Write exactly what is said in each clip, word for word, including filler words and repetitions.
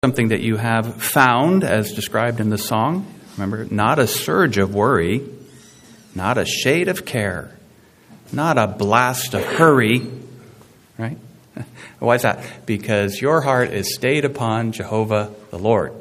Something that you have found as described in the song. Remember, not a surge of worry, not a shade of care, not a blast of hurry, right? Why is that? Because your heart is stayed upon Jehovah the Lord.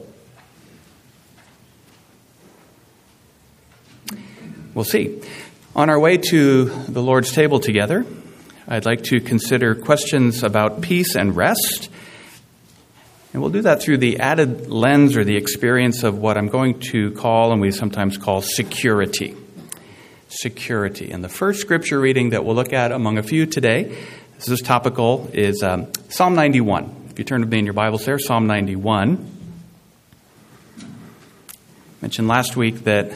We'll see. On our way to the Lord's table together, I'd like to consider questions about peace and rest. And we'll do that through the added lens or the experience of what I'm going to call, and we sometimes call, security. Security. And the first scripture reading that we'll look at among a few today, this is topical, is um, Psalm ninety-one. If you turn with me in your Bibles there, Psalm ninety-one. I mentioned last week that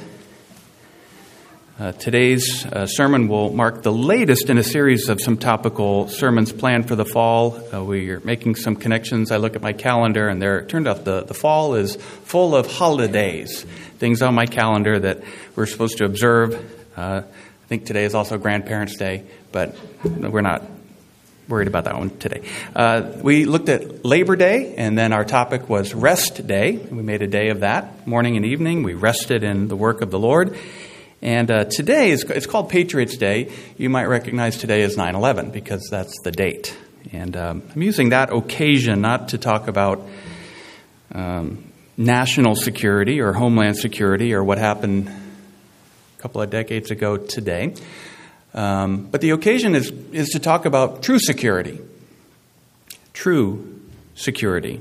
Uh, today's uh, sermon will mark the latest in a series of some topical sermons planned for the fall. Uh, we are making some connections. I look at my calendar, and there it turned out the, the fall is full of holidays, things on my calendar that we're supposed to observe. Uh, I think today is also Grandparents' Day, but we're not worried about that one today. Uh, we looked at Labor Day, and then our topic was Rest Day. We made a day of that, morning and evening. We rested in the work of the Lord. And uh, today, is it's called Patriots' Day. You might recognize today as nine eleven because that's the date. And um, I'm using that occasion not to talk about um, national security or homeland security or what happened a couple of decades ago today. Um, but the occasion is, is to talk about true security. True security.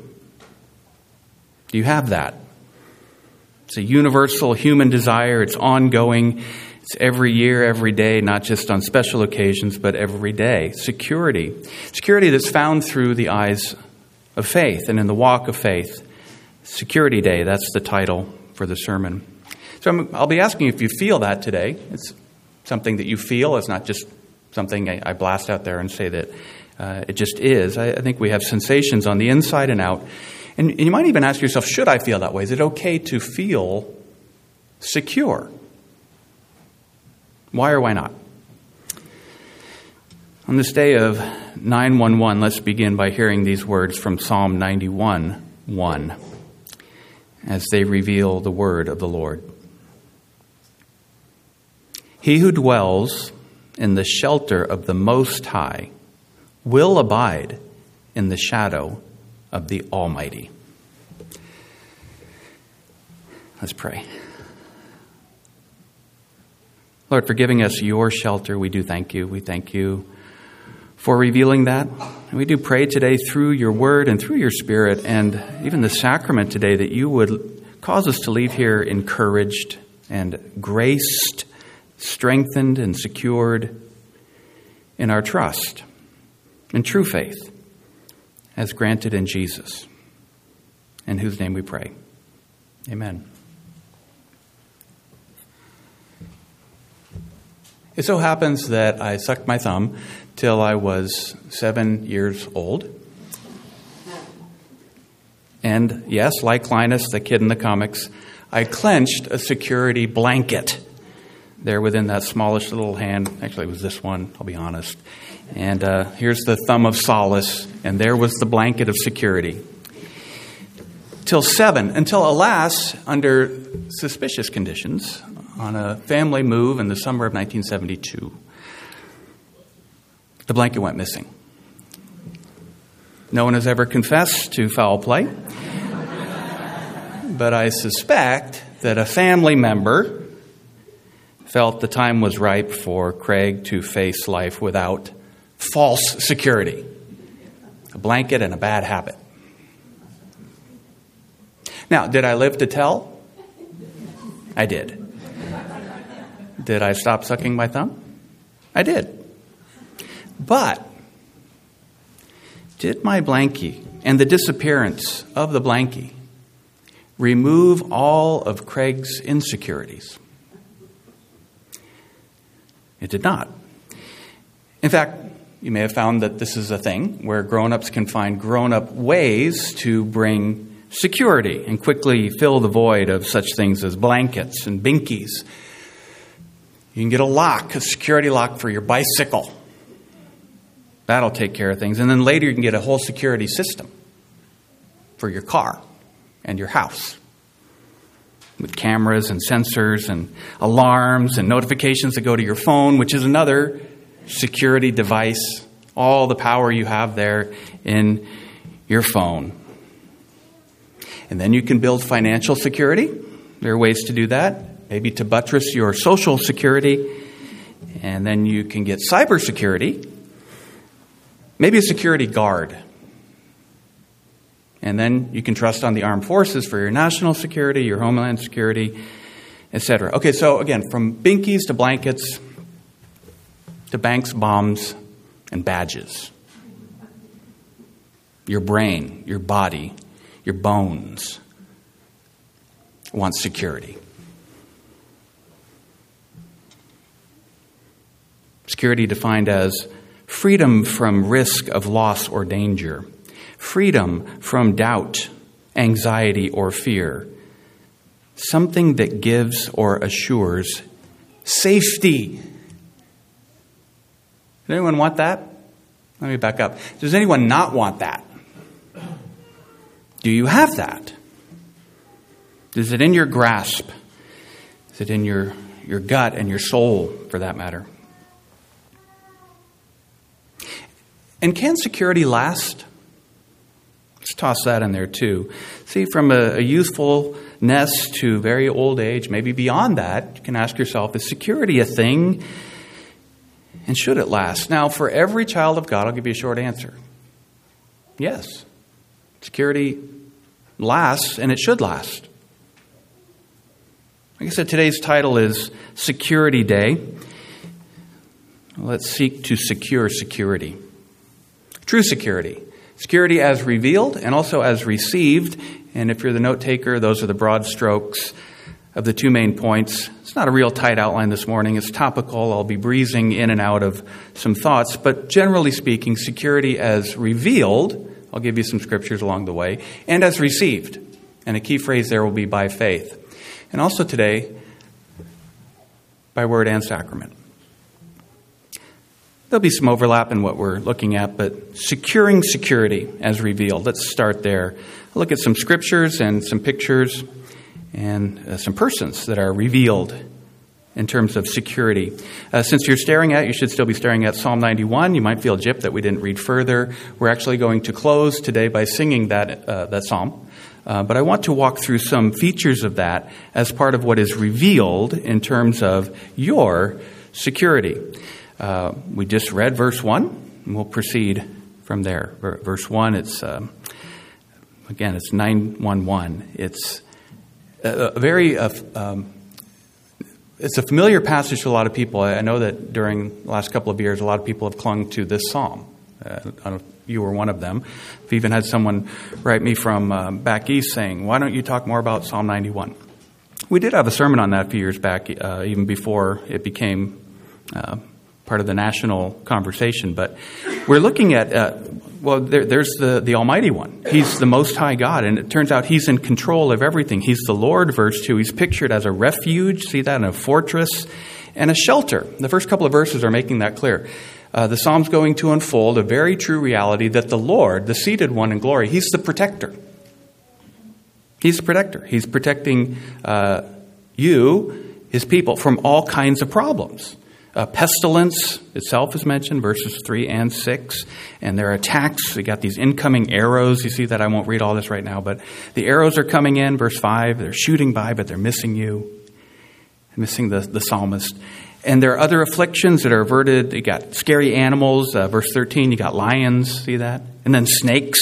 Do you have that? It's a universal human desire. It's ongoing. It's every year, every day, not just on special occasions, but every day. Security. Security that's found through the eyes of faith and in the walk of faith. Security Day, that's the title for the sermon. So I'm, I'll be asking if you feel that today. It's something that you feel. It's not just something I, I blast out there and say that uh, it just is. I, I think we have sensations on the inside and out. And you might even ask yourself, should I feel that way? Is it okay to feel secure? Why or why not? On this day of nine one one, let's begin by hearing these words from Psalm ninety-one, one, as they reveal the word of the Lord. He who dwells in the shelter of the Most High will abide in the shadow of the Almighty. Let's pray. Lord, for giving us your shelter, we do thank you. We thank you for revealing that. And we do pray today through your word and through your spirit and even the sacrament today that you would cause us to leave here encouraged and graced, strengthened and secured in our trust and true faith, as granted in Jesus, in whose name we pray. Amen. It so happens that I sucked my thumb till I was seven years old. And yes, like Linus, the kid in the comics, I clenched a security blanket there within that smallish little hand. Actually, it was this one, I'll be honest. And uh, here's the thumb of solace, and there was the blanket of security. Till seven, until alas, under suspicious conditions, on a family move in the summer of nineteen seventy-two, the blanket went missing. No one has ever confessed to foul play, but I suspect that a family member felt the time was ripe for Craig to face life without false security, a blanket and a bad habit. Now, did I live to tell? I did. Did I stop sucking my thumb? I did. But did my blankie and the disappearance of the blankie remove all of Craig's insecurities? It did not. In fact, you may have found that this is a thing where grown-ups can find grown-up ways to bring security and quickly fill the void of such things as blankets and binkies. You can get a lock, a security lock for your bicycle. That'll take care of things. And then later you can get a whole security system for your car. and your house, with cameras and sensors and alarms and notifications that go to your phone, which is another security device. All the power you have there in your phone. And then you can build financial security. There are ways to do that, maybe to buttress your social security. And then you can get cybersecurity, maybe a security guard. And then you can trust on the armed forces for your national security, your homeland security, et cetera. Okay, so again, from binkies to blankets to banks, bombs, and badges. Your brain, your body, your bones want security. Security defined as freedom from risk of loss or danger, freedom from doubt, anxiety, or fear, something that gives or assures safety. Does anyone want that? Let me back up. Does anyone not want that? Do you have that? Is it in your grasp? Is it in your, your gut and your soul, for that matter? And can security last? Let's toss that in there too. See, from a, a youthfulness to very old age, maybe beyond that, you can ask yourself, is security a thing? And should it last? Now, for every child of God, I'll give you a short answer. Yes. Security lasts, and it should last. Like I said, today's title is Security Day. Let's seek to secure security. True security. Security as revealed and also as received. And if you're the note taker, those are the broad strokes of the two main points. It's not a real tight outline this morning. It's topical. I'll be breezing in and out of some thoughts. But generally speaking, security as revealed, I'll give you some scriptures along the way, and as received. And a key phrase there will be by faith. And also today, by word and sacrament. There'll be some overlap in what we're looking at, but securing security as revealed. Let's start there. I'll look at some scriptures and some pictures and uh, some persons that are revealed in terms of security. Uh, since you're staring at, you should still be staring at Psalm ninety-one. You might feel gypped that we didn't read further. We're actually going to close today by singing that uh, that psalm. Uh, but I want to walk through some features of that as part of what is revealed in terms of your security. Uh, we just read verse one, and we'll proceed from there. Verse one, it's, um, again, it's nine one one. It's a, a very, uh, um, it's a familiar passage to a lot of people. I know that during the last couple of years, a lot of people have clung to this psalm. Uh, I don't know if you were one of them. I've even had someone write me from uh, back east saying, why don't you talk more about Psalm ninety-one? We did have a sermon on that a few years back, uh, even before it became uh, part of the national conversation. But we're looking at, uh, well, there, there's the, the Almighty One. He's the Most High God, and it turns out He's in control of everything. He's the Lord, verse two. He's pictured as a refuge, see that, and a fortress, and a shelter. The first couple of verses are making that clear. Uh, the Psalm's going to unfold a very true reality that the Lord, the seated one in glory, He's the protector. He's the protector. He's protecting uh, you, His people, from all kinds of problems. Uh, pestilence itself is mentioned, verses three and six, and their attacks. We got these incoming arrows. You see that? I won't read all this right now, but the arrows are coming in, verse five. They're shooting by, but they're missing you, missing the, the psalmist. And there are other afflictions that are averted. You got scary animals, uh, verse thirteen. You got lions, see that? And then snakes.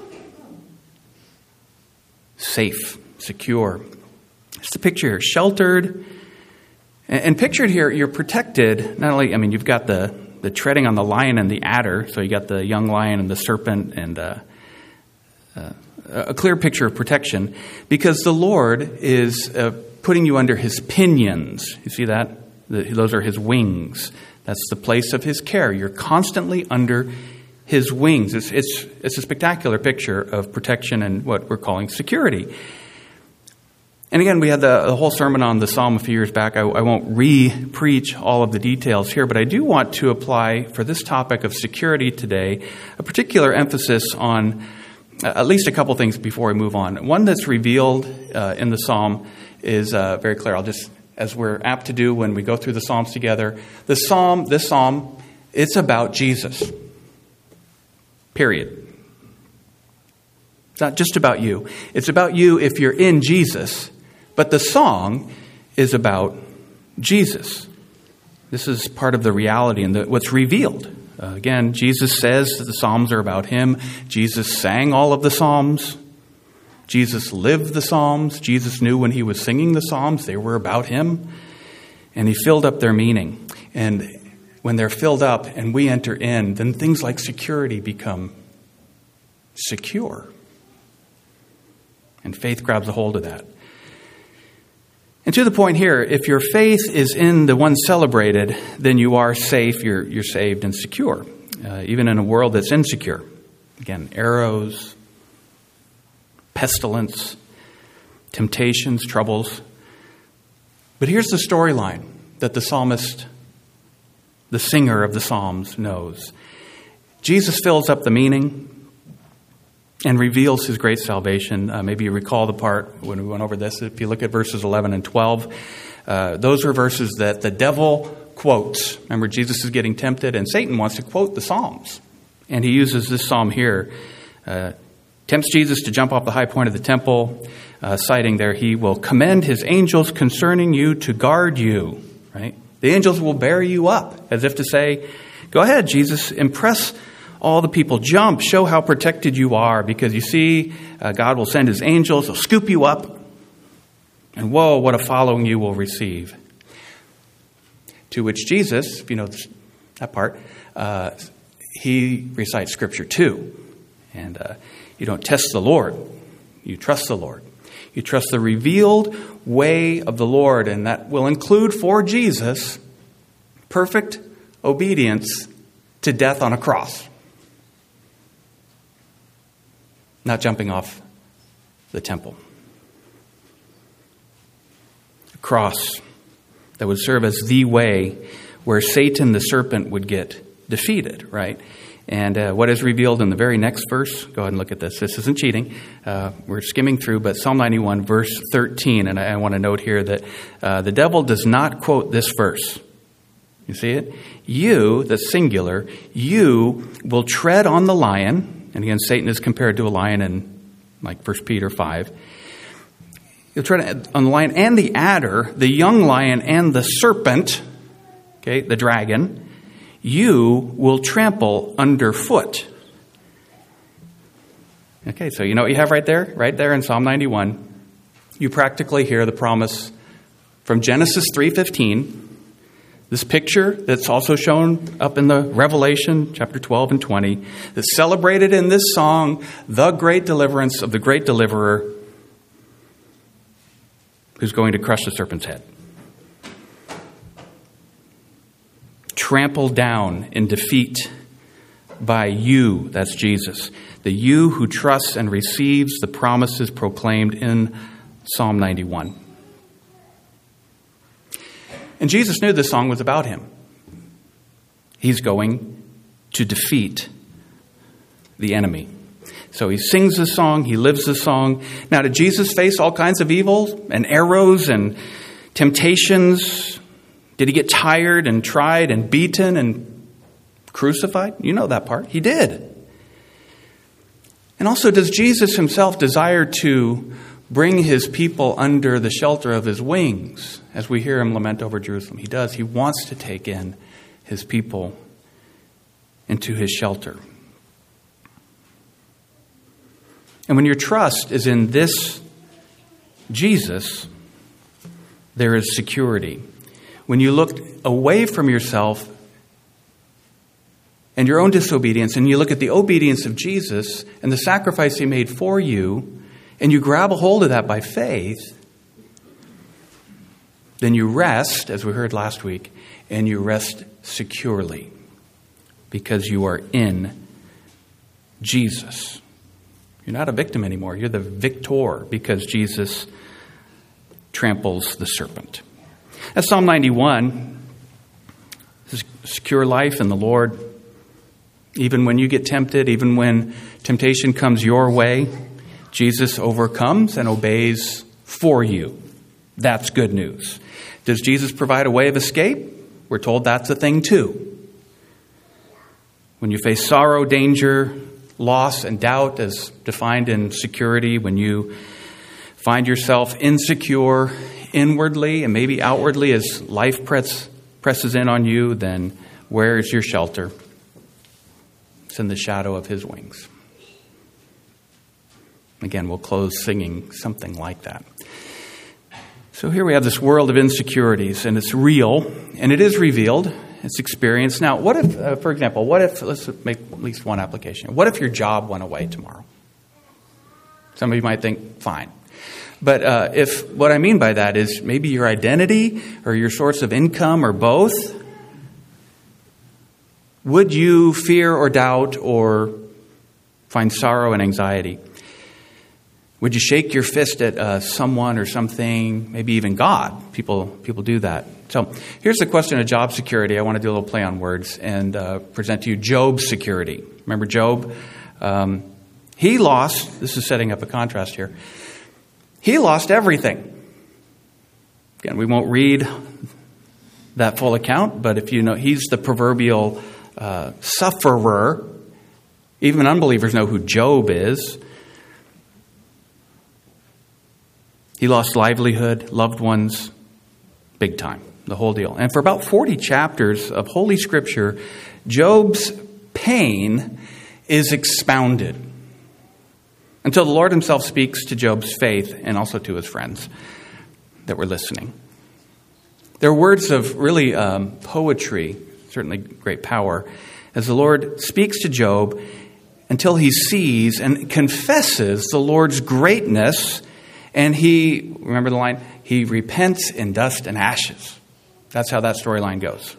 Safe, secure. Just a picture here, sheltered. And pictured here, you're protected, not only, I mean, you've got the, the treading on the lion and the adder, so you got the young lion and the serpent, and uh, uh, a clear picture of protection, because the Lord is uh, putting you under His pinions. You see that? The, those are His wings. That's the place of His care. You're constantly under His wings. It's, it's, it's a spectacular picture of protection and what we're calling security. And again, we had the, the whole sermon on the psalm a few years back. I, I won't re-preach all of the details here, but I do want to apply for this topic of security today a particular emphasis on at least a couple things before we move on. One that's revealed uh, in the psalm is uh, very clear. I'll just, as we're apt to do when we go through the psalms together, the psalm, this psalm, it's about Jesus. Period. It's not just about you. It's about you if you're in Jesus, but the song is about Jesus. This is part of the reality and the, what's revealed. Uh, again, Jesus says that the Psalms are about him. Jesus sang all of the Psalms. Jesus lived the Psalms. Jesus knew when he was singing the Psalms, they were about him. And he filled up their meaning. And when they're filled up and we enter in, then things like security become secure. And faith grabs a hold of that. And to the point here, if your faith is in the one celebrated, then you are safe, you're, you're saved and secure, uh, even in a world that's insecure. Again, arrows, pestilence, temptations, troubles. But here's the storyline that the psalmist, the singer of the Psalms, knows. Jesus fills up the meaning and reveals his great salvation. Uh, maybe you recall the part when we went over this. If you look at verses eleven and twelve, uh, those are verses that the devil quotes. Remember, Jesus is getting tempted, and Satan wants to quote the Psalms. And he uses this psalm here, uh, tempts Jesus to jump off the high point of the temple, uh, citing there, he will commend his angels concerning you to guard you. Right? The angels will bear you up, as if to say, go ahead, Jesus, impress all the people, jump, show how protected you are, because you see, uh, God will send his angels, they'll scoop you up, and whoa, what a following you will receive. To which Jesus, if you know that part, uh, he recites Scripture too. And uh, you don't test the Lord, you trust the Lord. You trust the revealed way of the Lord, and that will include for Jesus perfect obedience to death on a cross. Not jumping off the temple. A cross that would serve as the way where Satan the serpent would get defeated, right? And uh, what is revealed in the very next verse, go ahead and look at this. This isn't cheating. Uh, we're skimming through, but Psalm ninety-one, verse thirteen, and I, I want to note here that uh, the devil does not quote this verse. You see it? You, the singular, you will tread on the lion. And again, Satan is compared to a lion in like First Peter five. You'll tread on the lion and the adder, the young lion and the serpent, okay, the dragon, you will trample underfoot. Okay, so you know what you have right there? Right there in Psalm ninety-one. You practically hear the promise from Genesis three fifteen. This picture that's also shown up in the Revelation, chapter twelve and twenty, that's celebrated in this song, the great deliverance of the great deliverer who's going to crush the serpent's head. Trampled down in defeat by you, that's Jesus, the you who trusts and receives the promises proclaimed in Psalm ninety-one. And Jesus knew this song was about him. He's going to defeat the enemy. So he sings this song, he lives this song. Now, did Jesus face all kinds of evil and arrows and temptations? Did he get tired and tried and beaten and crucified? You know that part. He did. And also, does Jesus himself desire to bring his people under the shelter of his wings, as we hear him lament over Jerusalem? He does. He wants to take in his people into his shelter. And when your trust is in this Jesus, there is security. When you look away from yourself and your own disobedience, and you look at the obedience of Jesus and the sacrifice he made for you, and you grab a hold of that by faith, then you rest, as we heard last week, and you rest securely because you are in Jesus. You're not a victim anymore. You're the victor because Jesus tramples the serpent. That's Psalm ninety-one. This is secure life in the Lord. Even when you get tempted, even when temptation comes your way, Jesus overcomes and obeys for you. That's good news. Does Jesus provide a way of escape? We're told that's a thing too. When you face sorrow, danger, loss, and doubt as defined in security, when you find yourself insecure inwardly and maybe outwardly as life press, presses in on you, then where is your shelter? It's in the shadow of his wings. Again, we'll close singing something like that. So here we have this world of insecurities, and it's real, and it is revealed. It's experienced. Now, what if, uh, for example, what if, let's make at least one application. What if your job went away tomorrow? Some of you might think, fine. But uh, if what I mean by that is maybe your identity or your source of income or both, would you fear or doubt or find sorrow and anxiety? Would you shake your fist at uh, someone or something, maybe even God? People people do that. So here's the question of job security. I want to do a little play on words and uh, present to you Job's security. Remember Job? Um, he lost, this is setting up a contrast here, he lost everything. Again, we won't read that full account, but if you know, he's the proverbial uh, sufferer. Even unbelievers know who Job is. He lost livelihood, loved ones, big time, the whole deal. And for about forty chapters of Holy Scripture, Job's pain is expounded until the Lord himself speaks to Job's faith and also to his friends that were listening. They're words of really um, poetry, certainly great power, as the Lord speaks to Job until he sees and confesses the Lord's greatness. And he, remember the line, he repents in dust and ashes. That's how that storyline goes.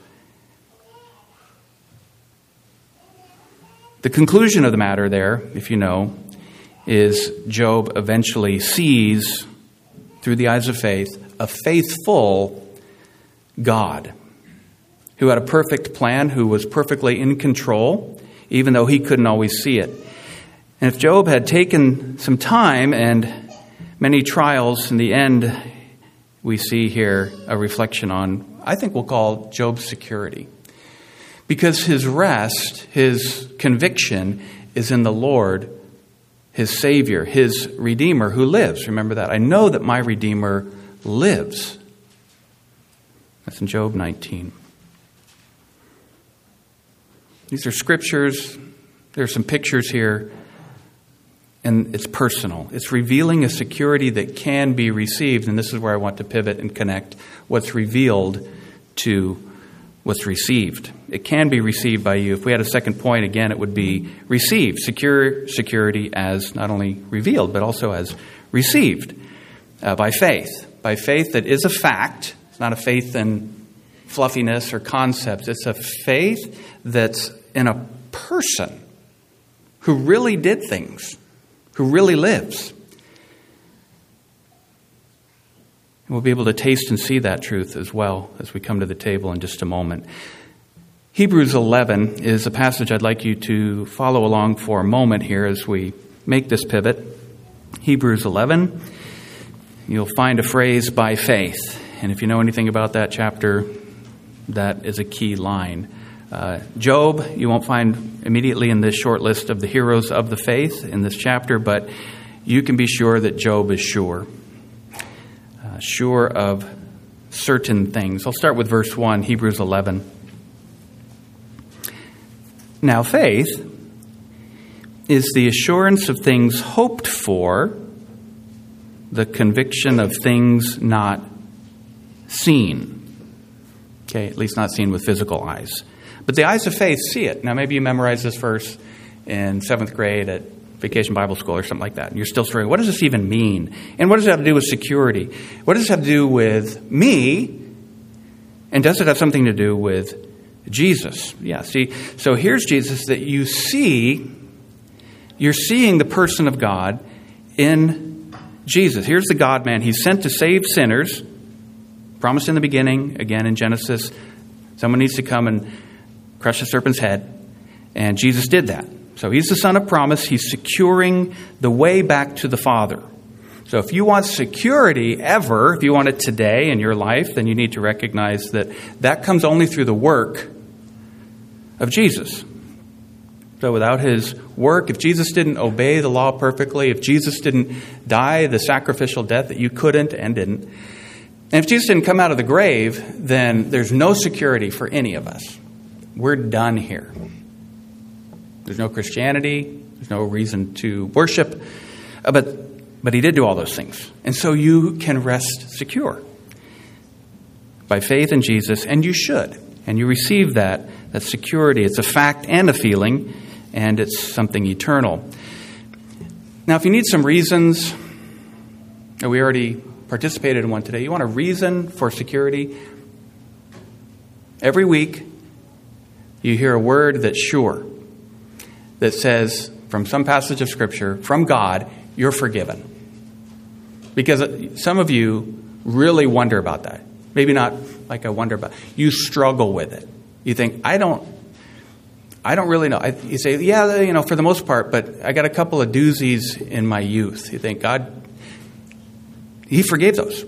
The conclusion of the matter there, if you know, is Job eventually sees, through the eyes of faith, a faithful God who had a perfect plan, who was perfectly in control, even though he couldn't always see it. And if Job had taken some time and many trials, in the end, we see here a reflection on, I think we'll call Job's security. Because his rest, his conviction is in the Lord, his Savior, his Redeemer who lives. Remember that. I know that my Redeemer lives. That's in Job nineteen. These are scriptures. There are some pictures here. And it's personal. It's revealing a security that can be received. And this is where I want to pivot and connect what's revealed to what's received. It can be received by you. If we had a second point, again, it would be received. Secure security as not only revealed, but also as received uh, by faith. By faith that is a fact. It's not a faith in fluffiness or concepts. It's a faith that's in a person who really did things, who really lives. And we'll be able to taste and see that truth as well as we come to the table in just a moment. Hebrews eleven is a passage I'd like you to follow along for a moment here as we make this pivot. Hebrews eleven, you'll find a phrase, by faith. And if you know anything about that chapter, that is a key line. Uh, Job, you won't find immediately in this short list of the heroes of the faith in this chapter, but you can be sure that Job is sure. Uh, sure of certain things. I'll start with verse one, Hebrews eleven. Now faith is the assurance of things hoped for, the conviction of things not seen. Okay, at least not seen with physical eyes. But the eyes of faith see it. Now, maybe you memorized this verse in seventh grade at Vacation Bible School or something like that. And you're still struggling. What does this even mean? And what does it have to do with security? What does it have to do with me? And does it have something to do with Jesus? Yeah, see, so here's Jesus that you see. You're seeing the person of God in Jesus. Here's the God-man. He's sent to save sinners. Promised in the beginning, again in Genesis. Someone needs to come and crush the serpent's head. And Jesus did that. So he's the Son of promise. He's securing the way back to the Father. So if you want security ever, if you want it today in your life, then you need to recognize that that comes only through the work of Jesus. So without his work, if Jesus didn't obey the law perfectly, if Jesus didn't die the sacrificial death that you couldn't and didn't, and if Jesus didn't come out of the grave, then there's no security for any of us. We're done here. There's no Christianity. There's no reason to worship. Uh, but but he did do all those things. And so you can rest secure by faith in Jesus, and you should. And you receive that, that security. It's a fact and a feeling, and it's something eternal. Now, if you need some reasons, we already participated in one today. You want a reason for security? Every week, you hear a word that's sure, that says, from some passage of Scripture, from God, you're forgiven. Because some of you really wonder about that. Maybe not like I wonder about. You struggle with it. You think, I don't, I don't really know. I, you say, yeah, you know, for the most part, but I got a couple of doozies in my youth. You think, God, he forgave those.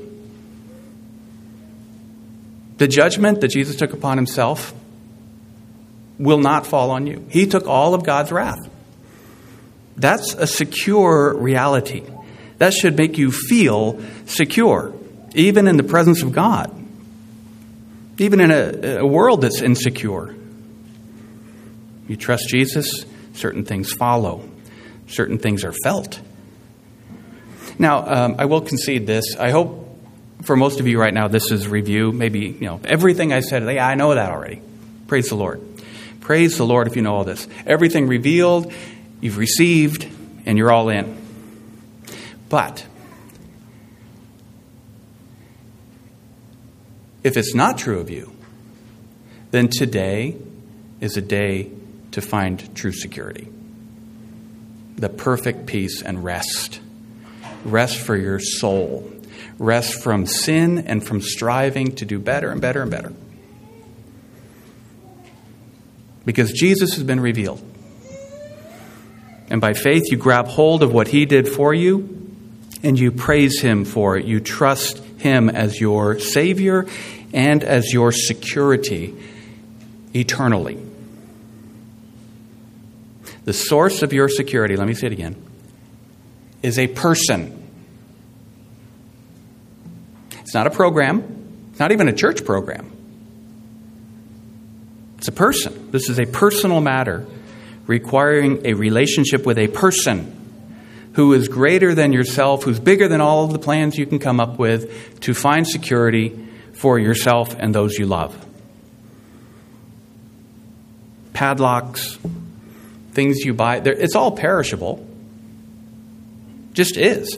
The judgment that Jesus took upon himself will not fall on you. He took all of God's wrath. That's a secure reality. That should make you feel secure, even in the presence of God, even in a, a world that's insecure. You trust Jesus, certain things follow, certain things are felt. Now, um, I will concede this. I hope for most of you right now, this is review. Maybe, you know, everything I said, yeah, I know that already. Praise the Lord. Praise the Lord if you know all this. Everything revealed, you've received, and you're all in. But if it's not true of you, then today is a day to find true security. The perfect peace and rest. Rest for your soul. Rest from sin and from striving to do better and better and better. Because Jesus has been revealed. And by faith, you grab hold of what he did for you, and you praise him for it. You trust him as your Savior and as your security eternally. The source of your security, let me say it again, is a person. It's not a program. It's not even a church program. It's a person. This is a personal matter requiring a relationship with a person who is greater than yourself, who's bigger than all of the plans you can come up with to find security for yourself and those you love. Padlocks, things you buy, it's all perishable. Just is.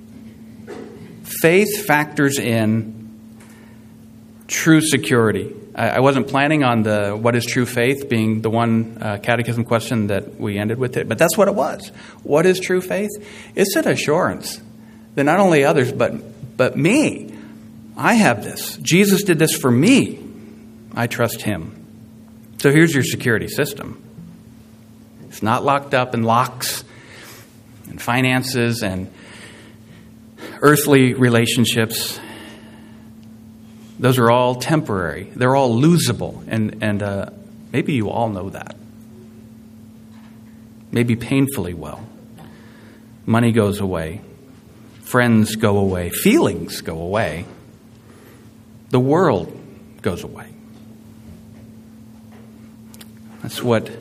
Faith factors in true security. I wasn't planning on the what is true faith being the one uh, catechism question that we ended with it, but that's what it was. What is true faith? It's an assurance that not only others, but but me, I have this. Jesus did this for me. I trust him. So here's your security system. It's not locked up in locks and finances and earthly relationships. Those are all temporary. They're all losable. And, and uh, maybe you all know that. Maybe painfully well. Money goes away. Friends go away. Feelings go away. The world goes away. That's what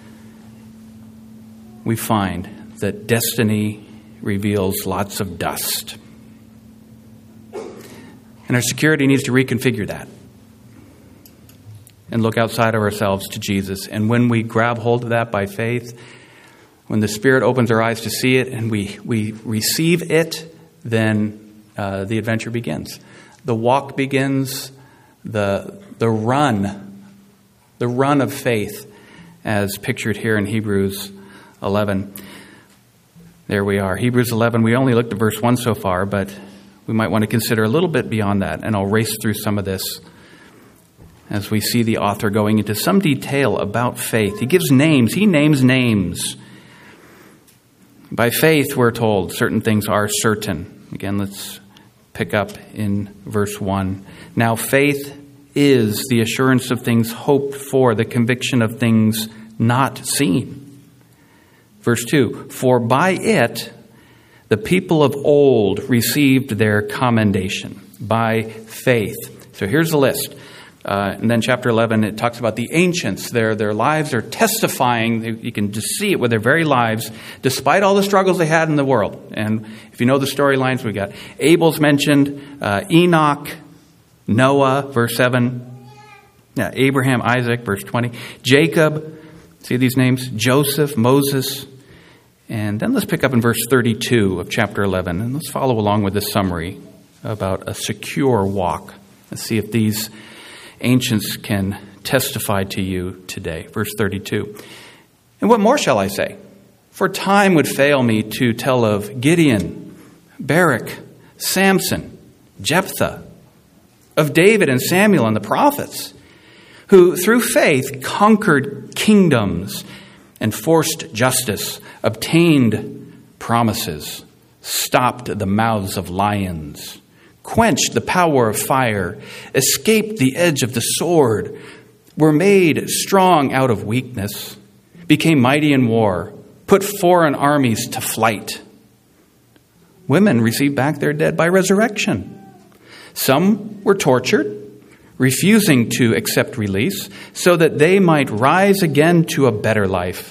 we find, that destiny reveals lots of dust. And our security needs to reconfigure that and look outside of ourselves to Jesus. And when we grab hold of that by faith, when the Spirit opens our eyes to see it and we, we receive it, then uh, the adventure begins. The walk begins, the, the run, the run of faith as pictured here in Hebrews eleven. There we are. Hebrews eleven, we only looked at verse one so far, but we might want to consider a little bit beyond that, and I'll race through some of this. as we see the author going into some detail about faith. He gives names. He names names. By faith, we're told certain things are certain. Again, let's pick up in verse one. Now faith is the assurance of things hoped for, the conviction of things not seen. Verse two, for by it the people of old received their commendation. By faith. So here's the list. Uh, and then chapter eleven, it talks about the ancients. Their, their lives are testifying. You can just see it with their very lives, despite all the struggles they had in the world. And if you know the storylines, we got Abel's mentioned, uh, Enoch, Noah, verse seven, yeah, Abraham, Isaac, verse twenty, Jacob, see these names? Joseph, Moses. And then let's pick up in verse thirty-two of chapter eleven, and let's follow along with this summary about a secure walk. Let's see if these ancients can testify to you today. Verse thirty-two. And what more shall I say? For time would fail me to tell of Gideon, Barak, Samson, Jephthah, of David and Samuel and the prophets, who through faith conquered kingdoms, enforced justice, obtained promises, stopped the mouths of lions, quenched the power of fire, escaped the edge of the sword, were made strong out of weakness, became mighty in war, put foreign armies to flight. Women received back their dead by resurrection. Some were tortured, refusing to accept release, so that they might rise again to a better life.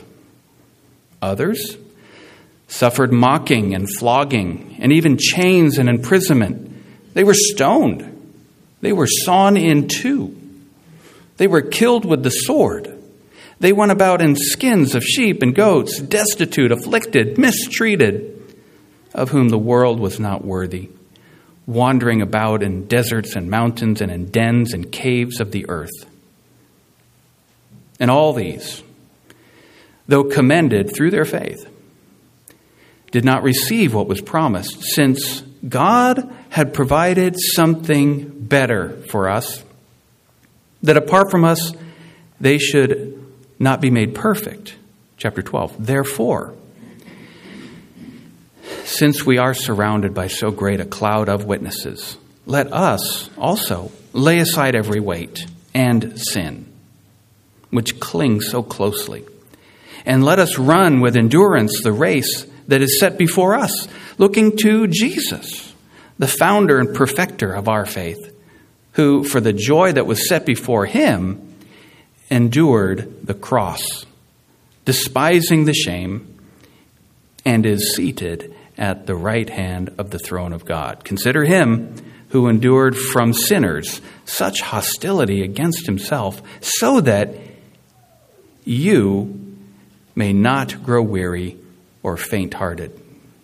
Others suffered mocking and flogging, and even chains and imprisonment. They were stoned. They were sawn in two. They were killed with the sword. They went about in skins of sheep and goats, destitute, afflicted, mistreated, of whom the world was not worthy, wandering about in deserts and mountains and in dens and caves of the earth. And all these, though commended through their faith, did not receive what was promised, since God had provided something better for us, that apart from us, they should not be made perfect. Chapter twelve. Therefore, since we are surrounded by so great a cloud of witnesses, let us also lay aside every weight and sin, which clings so closely, and let us run with endurance the race that is set before us, looking to Jesus, the founder and perfecter of our faith, who, for the joy that was set before him, endured the cross, despising the shame, and is seated at the right hand of the throne of God. Consider him who endured from sinners such hostility against himself, so that you may not grow weary or faint-hearted.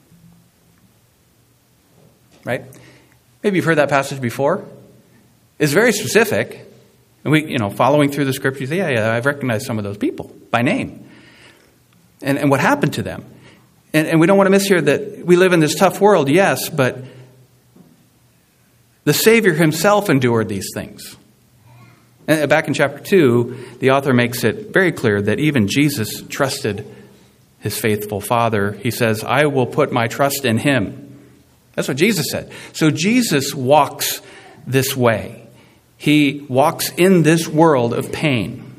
Right? Maybe you've heard that passage before. It's very specific. And we, you know, following through the scriptures, yeah, yeah, I've recognized some of those people by name. And and what happened to them. And, and we don't want to miss here that we live in this tough world, yes, but the Savior himself endured these things. And back in chapter two, the author makes it very clear that even Jesus trusted his faithful Father. He says, I will put my trust in him. That's what Jesus said. So Jesus walks this way. He walks in this world of pain.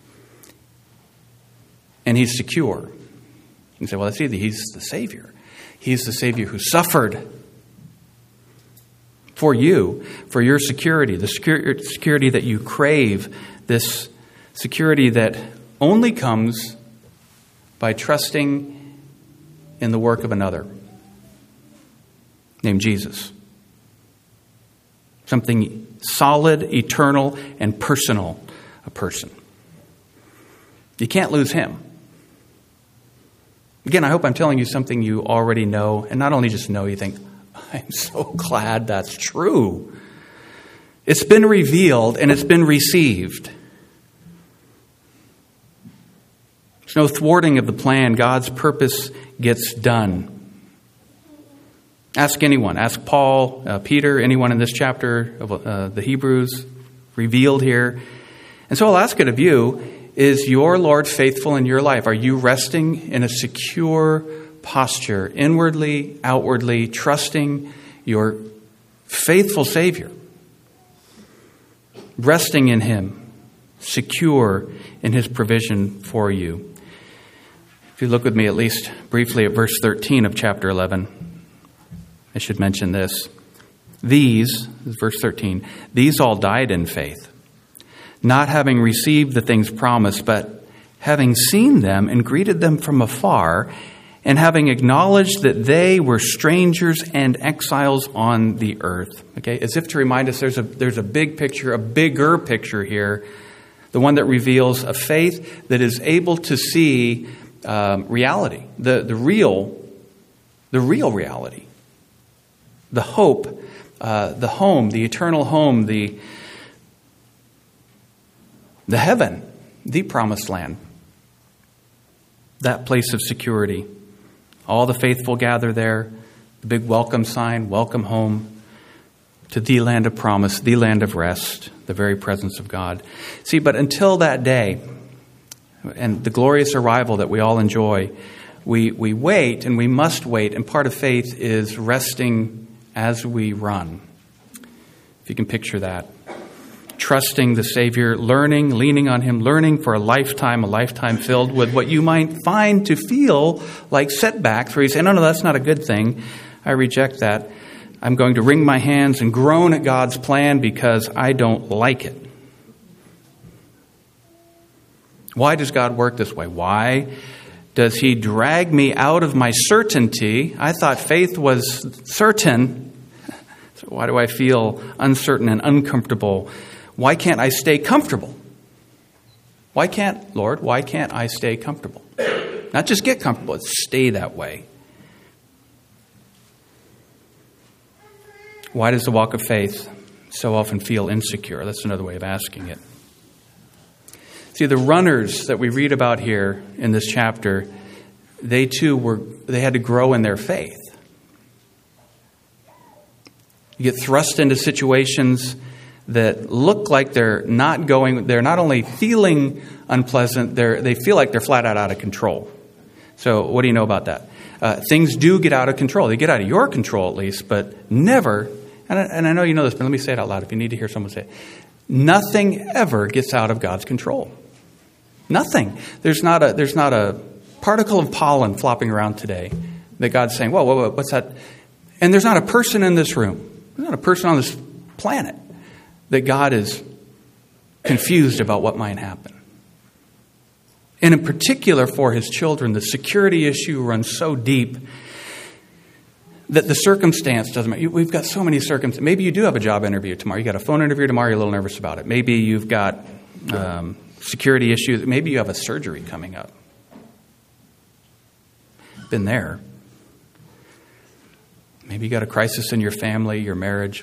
And he's secure. You say, well, that's either he's the Savior. He's the Savior who suffered for you, for your security, the security that you crave, this security that only comes by trusting in the work of another named Jesus. Something solid, eternal, and personal, a person. You can't lose him. Again, I hope I'm telling you something you already know, and not only just know, you think, I'm so glad that's true. It's been revealed and it's been received. There's no thwarting of the plan. God's purpose gets done. Ask anyone. Ask Paul, uh, Peter, anyone in this chapter of uh, the Hebrews revealed here. And so I'll ask it of you, is your Lord faithful in your life? Are you resting in a secure posture, inwardly, outwardly, trusting your faithful Savior? Resting in Him, secure in His provision for you. If you look with me at least briefly at verse thirteen of chapter eleven, I should mention this. These, verse thirteen, these all died in faith, not having received the things promised, but having seen them and greeted them from afar, and having acknowledged that they were strangers and exiles on the earth. Okay, as if to remind us there's a there's a big picture, a bigger picture here, the one that reveals a faith that is able to see um, reality, the the real, the real reality, the hope, uh, the home, the eternal home, the the heaven, the promised land, that place of security. All the faithful gather there, the big welcome sign, welcome home to the land of promise, the land of rest, the very presence of God. See, but until that day and the glorious arrival that we all enjoy, we, we wait and we must wait. And part of faith is resting as we run. If you can picture that. Trusting the Savior, learning, leaning on Him, learning for a lifetime, a lifetime filled with what you might find to feel like setbacks, where you say, no, no, that's not a good thing. I reject that. I'm going to wring my hands and groan at God's plan because I don't like it. Why does God work this way? Why does He drag me out of my certainty? I thought faith was certain. So why do I feel uncertain and uncomfortable? Why can't I stay comfortable? Why can't, Lord, why can't I stay comfortable? Not just get comfortable, it's stay that way. Why does the walk of faith so often feel insecure? That's another way of asking it. See, the runners that we read about here in this chapter, they too were, they had to grow in their faith. You get thrust into situations that look like they're not going, they're not only feeling unpleasant, they're, they feel like they're flat out out of control. So what do you know about that? Uh, things do get out of control. They get out of your control at least, but never, and I, and I know you know this, but let me say it out loud if you need to hear someone say it. Nothing ever gets out of God's control. Nothing. There's not a, there's not a particle of pollen flopping around today that God's saying, whoa, whoa, whoa, what's that? And there's not a person in this room, there's not a person on this planet that God is confused about what might happen. And in particular for His children, the security issue runs so deep that the circumstance doesn't matter. We've got so many circumstances. Maybe you do have a job interview tomorrow. You got a phone interview tomorrow, you're a little nervous about it. Maybe you've got um, security issues. Maybe you have a surgery coming up. Been there. Maybe you got a crisis in your family, your marriage.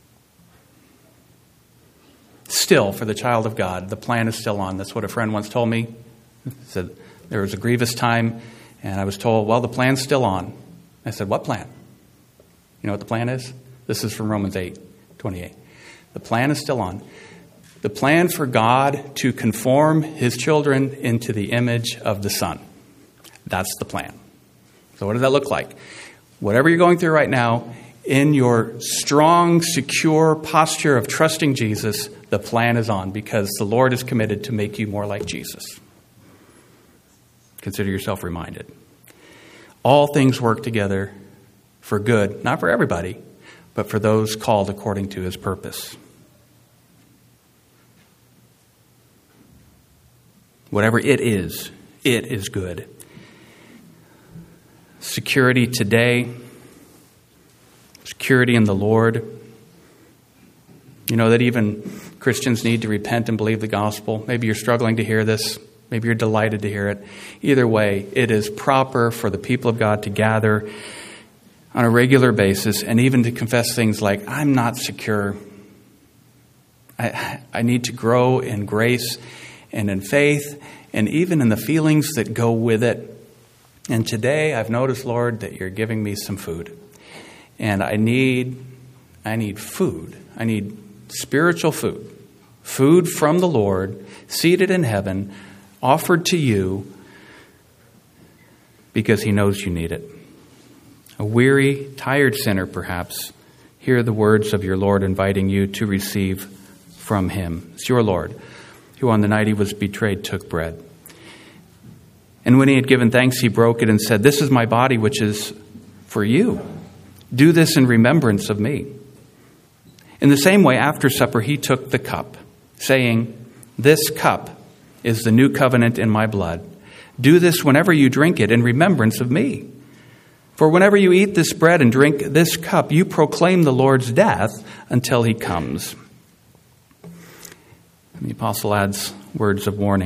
Still, for the child of God, the plan is still on. That's what a friend once told me. He said, there was a grievous time, and I was told, well, the plan's still on. I said, what plan? You know what the plan is? This is from Romans eight twenty-eight. The plan is still on. The plan for God to conform His children into the image of the Son. That's the plan. So what does that look like? Whatever you're going through right now, in your strong, secure posture of trusting Jesus, the plan is on because the Lord is committed to make you more like Jesus. Consider yourself reminded. All things work together for good, not for everybody, but for those called according to His purpose. Whatever it is, it is good. Security today, security in the Lord. You know that even Christians need to repent and believe the gospel. Maybe you're struggling to hear this. Maybe you're delighted to hear it. Either way, it is proper for the people of God to gather on a regular basis and even to confess things like, I'm not secure. I, I need to grow in grace and in faith and even in the feelings that go with it. And today I've noticed, Lord, that you're giving me some food. And I need I need food. I need spiritual food, food from the Lord, seated in heaven, offered to you because he knows you need it. A weary, tired sinner, perhaps, hear the words of your Lord inviting you to receive from him. It's your Lord, who on the night he was betrayed took bread. And when he had given thanks, he broke it and said, "This is my body, which is for you. Do this in remembrance of me." In the same way, after supper, he took the cup, saying, "This cup is the new covenant in my blood. Do this whenever you drink it in remembrance of me. For whenever you eat this bread and drink this cup, you proclaim the Lord's death until he comes." And the apostle adds words of warning.